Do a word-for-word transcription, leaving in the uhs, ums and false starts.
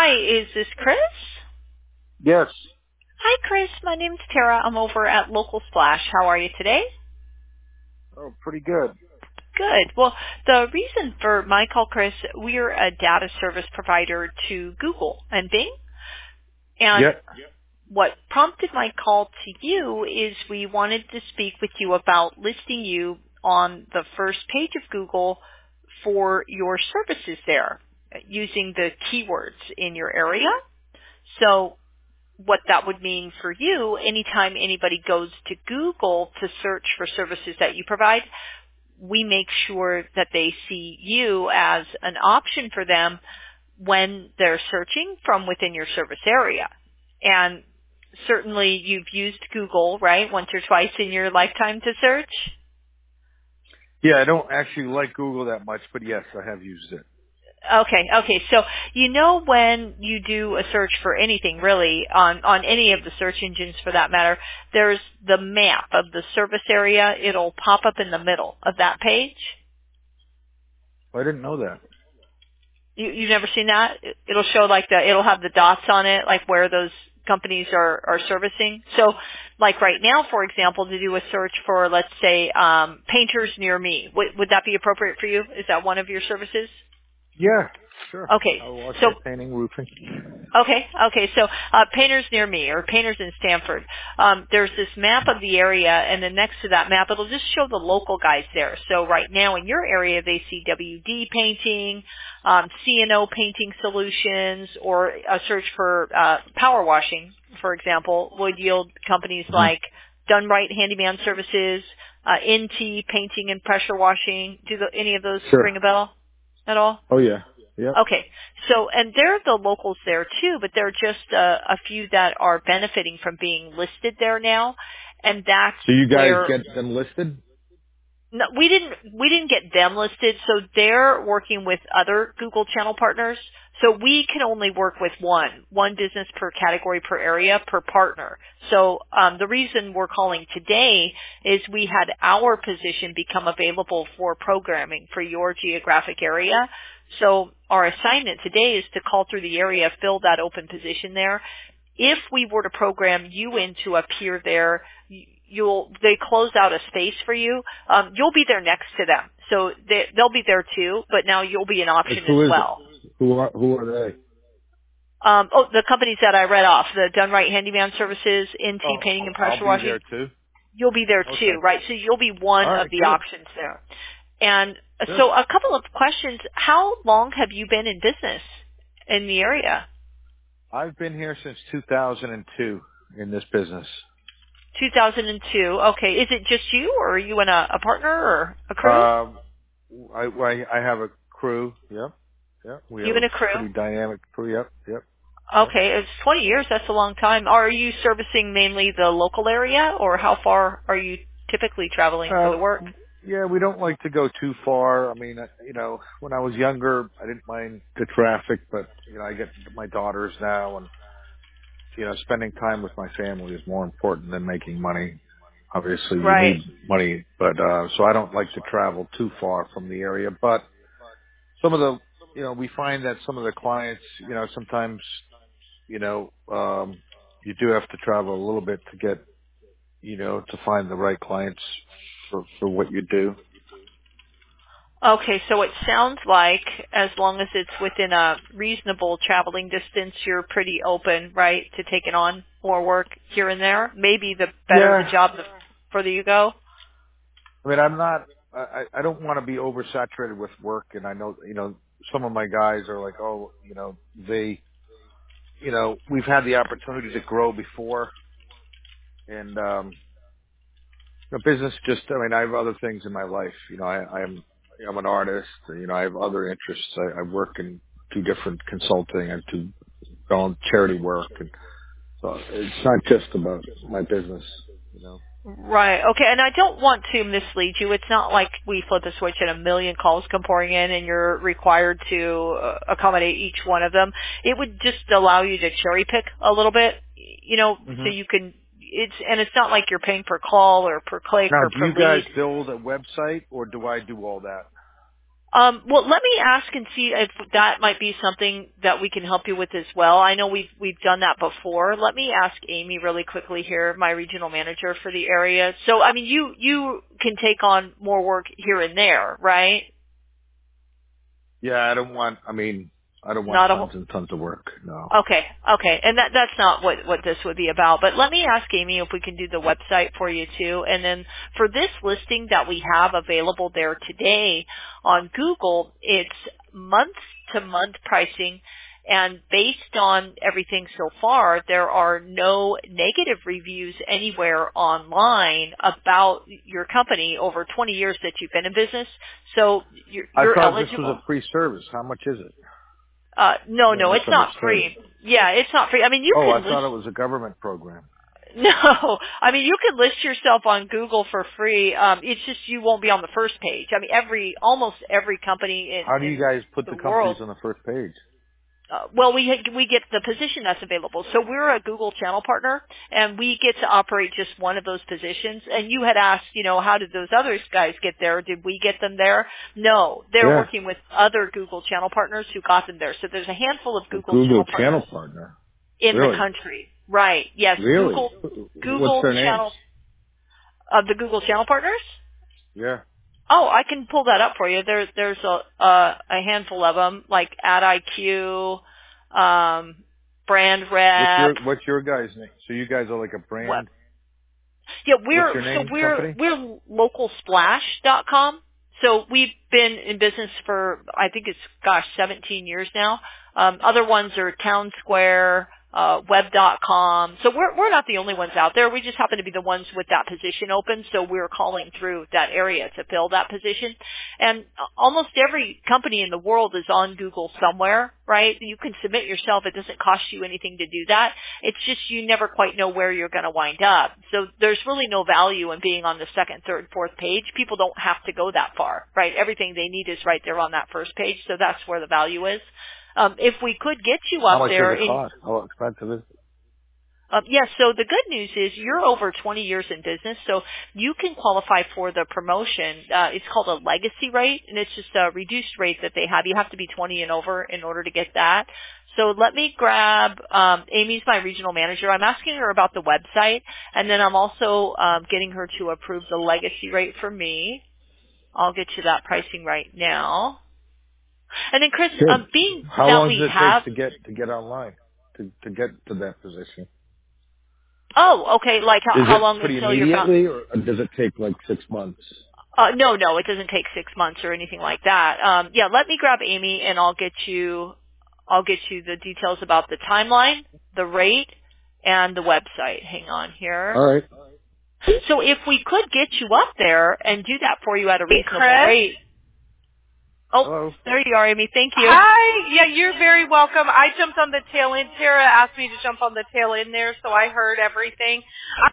Hi, is this Chris? Yes. Hi, Chris. My name's Tara. I'm over at Local Splash. How are you today? Oh, pretty good. Good. Well, the reason for my call, Chris, we're a data service provider to Google and Bing. And Yeah. what prompted my call to you is we wanted to speak with you about listing you on the first page of Google for your services there using the keywords in your area. So what that would mean for you, anytime anybody goes to Google to search for services that you provide, we make sure that they see you as an option for them when they're searching from within your service area. And certainly you've used Google, right, once or twice in your lifetime to search? Yeah, I don't actually like Google that much, but yes, I have used it. Okay, okay. So you know when you do a search for anything really, on, on any of the search engines for that matter, there's the map of the service area. It'll pop up in the middle of that page. I didn't know that. You, you've never seen that? It- It'll show like the, it'll have the dots on it, like where those companies are, are servicing. So like right now, for example, to do a search for, let's say, um, painters near me, would, would that be appropriate for you? Is that one of your services? Yeah, sure. Okay. I watch So that painting, roofing. Okay, okay. So uh, painters near me or painters in Stanford. Um, there's this map of the area, and then next to that map, it'll just show the local guys there. So right now in your area, they see W D painting, um, C and O painting solutions, or a search for uh, power washing, for example, would yield companies hmm like Done Right Handyman Services, uh, N T painting and pressure washing. Do the, any of those Sure. ring a bell at all? Oh, yeah. Yep. Okay. So, and they're the locals there too, but there are just a, a few that are benefiting from being listed there now. And that's So you guys where get them listed? no, we didn't we didn't get them listed, so they're working with other Google channel partners. So we can only work with one, one business per category per area per partner. So um, the reason we're calling today is we had our position become available for programming for your geographic area. So our assignment today is to call through the area, fill that open position there. If we were to program you in to appear there, you'll they close out a space for you. Um, you'll be there next to them, so they, they'll be there too. But now you'll be an Like, option as who is it? well. Who are, who are they? Um, oh, the companies that I read off, the Done Right Handyman Services, N T Oh, Painting and I'll Pressure be Washing, there too. you'll be there Okay. too, right? So you'll be one All of right, the good. options there. And Good. so a couple of questions. How long have you been in business in the area? I've been here since two thousand two in this business. two thousand two. Okay. Is it just you, or are you in a, a partner or a crew? Um, I, I, I have a crew. Yep. Yep. We have You a and a crew? pretty dynamic crew. Yep. Yep. Yep. Okay, it's twenty years. That's a long time. Are you servicing mainly the local area, or how far are you typically traveling for Uh, the work? yeah, we don't like to go too far. I mean, uh, you know, when I was younger, I didn't mind the traffic, but you know, I get my daughters now, and you know, spending time with my family is more important than making money. Obviously, you Right. need money, but uh, so I don't like to travel too far from the area. But some of the, you know, we find that some of the clients, you know, sometimes, you know, um, you do have to travel a little bit to get, you know, to find the right clients for for what you do. Okay, so it sounds like as long as it's within a reasonable traveling distance, you're pretty open, right, to taking on more work here and there. Maybe the better the Yeah, job, the further you go. I mean, I'm not. I I don't want to be oversaturated with work, and I know, you know, some of my guys are like, oh, you know, they, you know, we've had the opportunity to grow before, and um, you know, business just. I mean, I have other things in my life. You know, I, I'm I'm an artist. You know, I have other interests. I, I work in two different consulting and two own charity work, and so it's not just about my business. You know. Right. Okay. And I don't want to mislead you. It's not like we flip a switch and a million calls come pouring in and you're required to uh, accommodate each one of them. It would just allow you to cherry pick a little bit, you know, hmm so you can, it's, and it's not like you're paying per call or per click Now, or do per you guys lead. build a website, or do I do all that? Um, well, let me ask and see if that might be something that we can help you with as well. I know we've we've done that before. Let me ask Amy really quickly here, my regional manager for the area. So, I mean, you you can take on more work here and there, right? Yeah, I don't want. I mean, I don't want Not a tons and tons of work. No. Okay, okay, and that that's not what what this would be about. But let me ask Amy if we can do the website for you too. And then for this listing that we have available there today on Google, it's month to month pricing, and based on everything so far, there are no negative reviews anywhere online about your company over twenty years that you've been in business. So you're, I you're thought eligible. this was a free service. How much is it? Uh, no, I no, it's not misunderstood. free. Yeah, it's not free. I mean, you Oh, can I thought list. it was a government program. No, I mean, you can list yourself on Google for free. Um, it's just you won't be on the first page. I mean, every almost every company in, How do you in guys put the the world. companies on the first page? Uh, well, we we get the position that's available. So we're a Google channel partner, and we get to operate just one of those positions. And you had asked, you know, how did those other guys get there? Did we get them there? No, they're Yeah. working with other Google channel partners who got them there. So there's a handful of A Google Google channel partners channel partner. in the Really? country. Right. Yes. Really? Google What's Google their names? channel of the Google channel partners? Yeah. Oh, I can pull that up for you. There there's a uh, a handful of them like AdIQ, um Brand What's your Rep. What's your guys' name? So you guys are like a What? brand. Yeah, What's we're your so name, we're company? we're local splash dot com. So we've been in business for I think it's gosh seventeen years now. Um, other ones are Town Square, uh, web dot com. So we're we're not the only ones out there. We just happen to be the ones with that position open. So we're calling through that area to fill that position. And almost every company in the world is on Google somewhere, right? You can submit yourself. It doesn't cost you anything to do that. It's just you never quite know where you're going to wind up. So there's really no value in being on the second, third, fourth page. People don't have to go that far, right? Everything they need is right there on that first page. So that's where the value is. Um, if we could get you How up much there does it in cost? How expensive is it? Um, yes, so the good news is you're over twenty years in business, so you can qualify for the promotion. Uh, it's called a legacy rate, and it's just a reduced rate that they have. You have to be twenty and over in order to get that. So let me grab, um, Amy's my regional manager. I'm asking her about the website, and then I'm also um, getting her to approve the legacy rate for me. I'll get you that pricing right now. And then, Chris, Good. um, being How that long we does it have take to get to get online to to get to that position? Oh, okay. Like how, Is how it long pretty until you're found? immediately, or does it take like six months? Uh, no, no, it doesn't take six months or anything like that. Um, yeah, let me grab Amy and I'll get you, I'll get you the details about the timeline, the rate, and the website. Hang on here. All right. So if we could get you up there and do that for you at a Hey, reasonable Chris. rate. Oh, Hello. there you are, Amy. Thank you. Hi. Yeah, you're very welcome. I jumped on the tail end. Tara asked me to jump on the tail end there, so I heard everything.